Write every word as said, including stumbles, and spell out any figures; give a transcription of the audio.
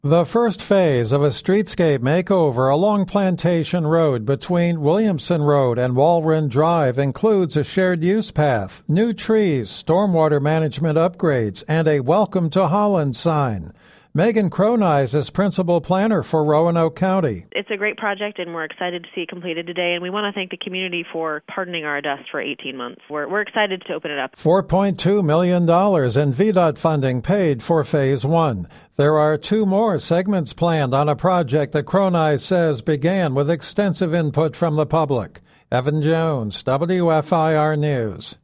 The first phase of a streetscape makeover along Plantation Road between Williamson Road and Walren Drive includes a shared use path, new trees, stormwater management upgrades, and a Welcome to Holland sign. Megan Cronies is principal planner for Roanoke County. It's a great project, and we're excited to see it completed today, and we want to thank the community for pardoning our dust for eighteen months. We're, we're excited to open it up. four point two million dollars in V DOT funding paid for Phase one. There are two more segments planned on a project that Cronies says began with extensive input from the public. Evan Jones, W F I R News.